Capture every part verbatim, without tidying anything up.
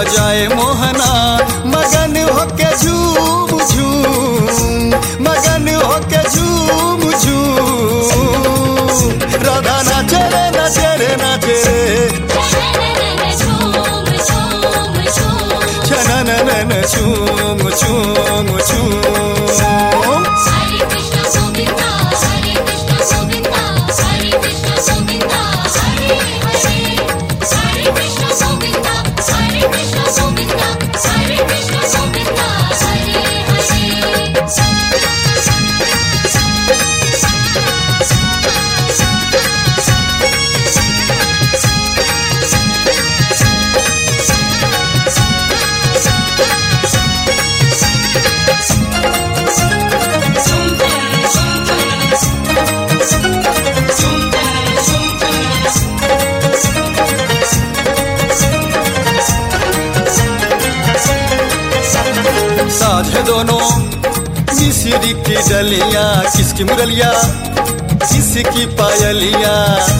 बजाए मोहना मगन होके झूम झूम, मगन होके झूम झूम। राधा नाचे रे नाचे रे नाचे छनन नन झूम झूम झूम। साझे दोनों मिसरी की डलियां, किसकी मुरलिया किसकी पायलिया।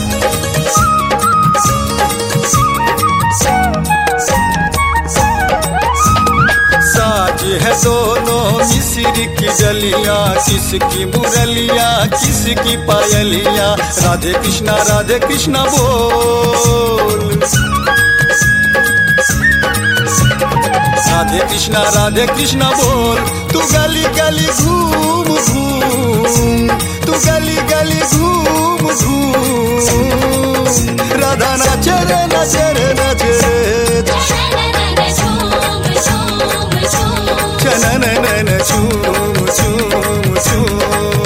साज है दोनों मिसरी की डलियां, किसकी मुरलिया किसकी पायलिया। राधे कृष्णा राधे कृष्णा बोल, राधे कृष्णा राधे कृष्णा बोल। तू गली गली घूम घूम, तू गली गली घूम घूम। राधा नाचे रे नाचे रे नाचे छनन नन झूम झूम झूम।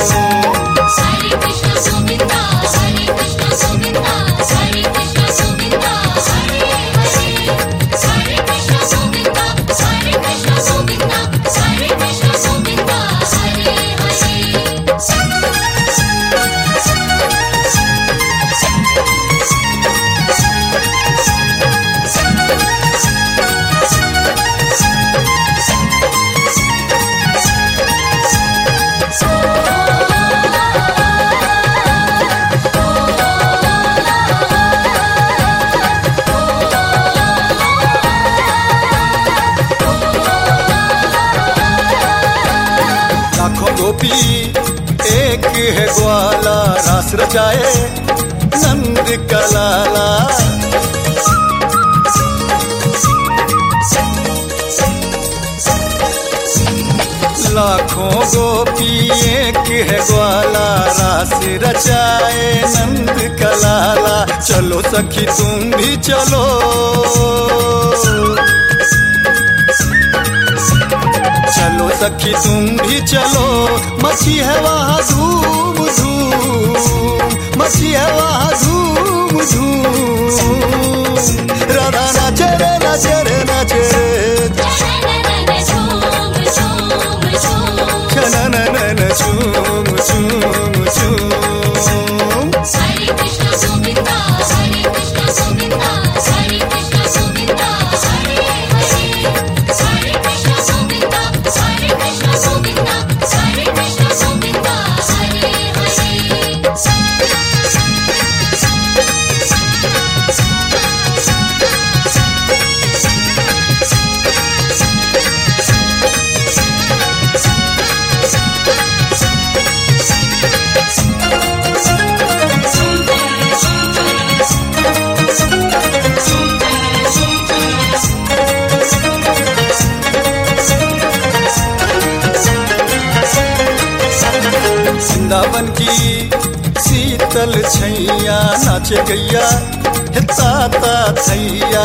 गोपी एक है ग्वाला, रास रचाए नंद का लाला। लाखों गोपी एक है ग्वाला, रास रचाए नंद का लाला। चलो सखी तुम भी चलो, चलो सखी तुम भी चलो। मची है वहाँ धूम धूम, मची है वहाँ धूम धूम। राधा नाचे रे नाचे रे नाचे छनन नन झूम झूम झूम। वृंदावन की शीतल छैया, नाचे गैया हे ताता थैया।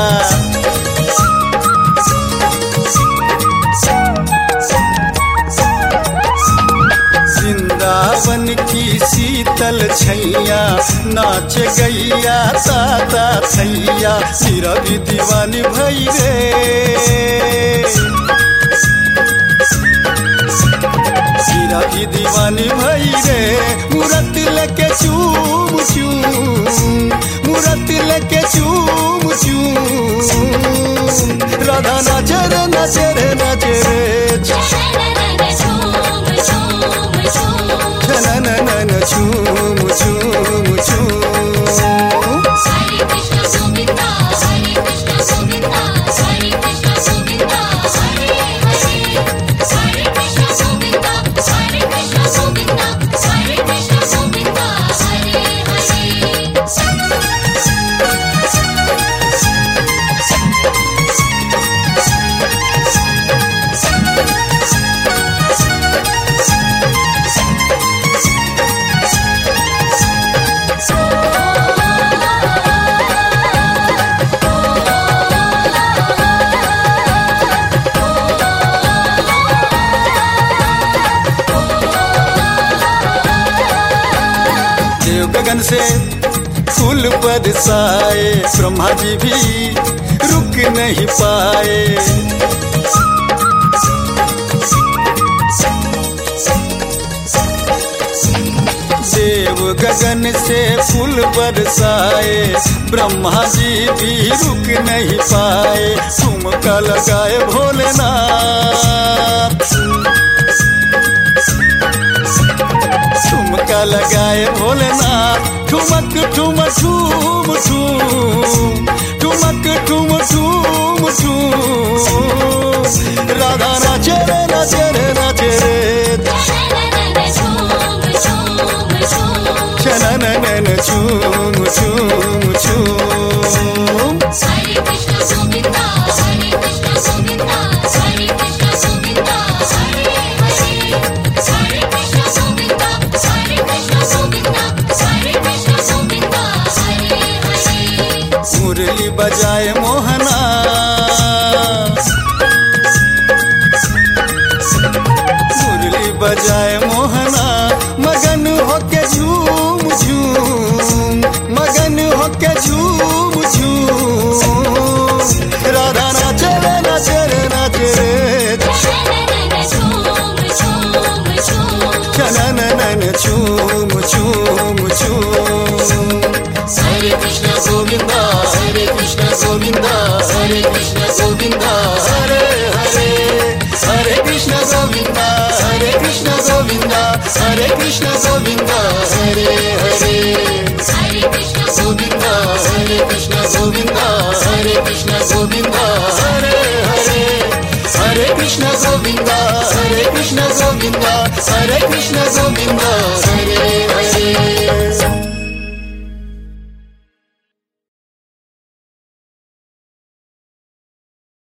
वृंदावन की शीतल छैया, नाचे गैया ताता थैया। सिरा भी दीवानी भई रे, सिरा भी दीवानी भई रे। मूरत लेके चूम चूम, मूरत लेके चूम चूम। राधा नाचे रे नाचे रे नाचे रे छनन नन झूम झूम झूम। Hare Krishna Govinda, Hare Krishna Govinda, Hare Krishna गगन से फूल बरसाए, ब्रह्मा जी भी रुक नहीं पाए। देव गगन से फूल बरसाए, ब्रह्मा जी भी रुक नहीं पाए। ठुमका लगाए भोलेनाथ, ठुमका लगाए भोलेनाथ। ठुमक ठुम ठुम ठुम, ठुमक ठुम ठुम ठुम। राधा नाचे रे नाचे रे नाचे रे, चननन झूम झूम झूम। हरे कृष्ण गोविंदा हरे कृष्ण गोविंदा हरे कृष्ण गोविंदा हरे हरे, हरे कृष्ण गोविंदा हरे कृष्ण गोविंदा हरे कृष्ण गोविंदा हरे हरे। मुरली बजाए मोहना, मुरली बजाए मोहना। मगन होके झूम झूम, मगन होके झूम झूम। राधा नाचे रे नाचे रे नाचे रे, चननन झूम झूम झूम। हरे कृष्ण गोविंदा हरे कृष्ण गोविंदा हरे कृष्ण गोविंदा हरे हरे, हरे कृष्ण गोविंदा हरे कृष्ण गोविंदा हरे कृष्ण गोविंदा हरे हरे। हरे कृष्ण गोविंदा हरे कृष्ण गोविंदा हरे कृष्ण गोविंदा हरे हरे, हरे कृष्ण गोविंदा हरे कृष्ण गोविंदा हरे कृष्ण गोविंदा हरे